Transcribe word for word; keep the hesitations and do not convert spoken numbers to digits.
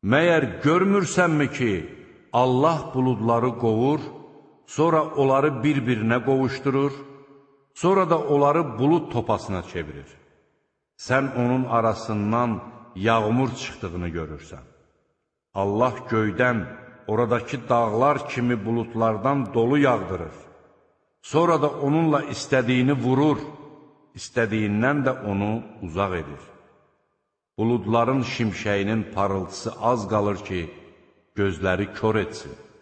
Məyər görmürsənmi ki, Allah buludları qovur, sonra onları bir-birinə qovuşdurur, sonra da onları bulud topasına çevirir. Sən onun arasından yağmur çıxdığını görürsən. Allah göydən oradakı dağlar kimi buludlardan dolu yağdırır. Sonra da onunla istədiyini vurur, istədiyindən də onu uzaq edir. Buludların şimşəyinin parıltısı az qalır ki, gözləri kör etsin.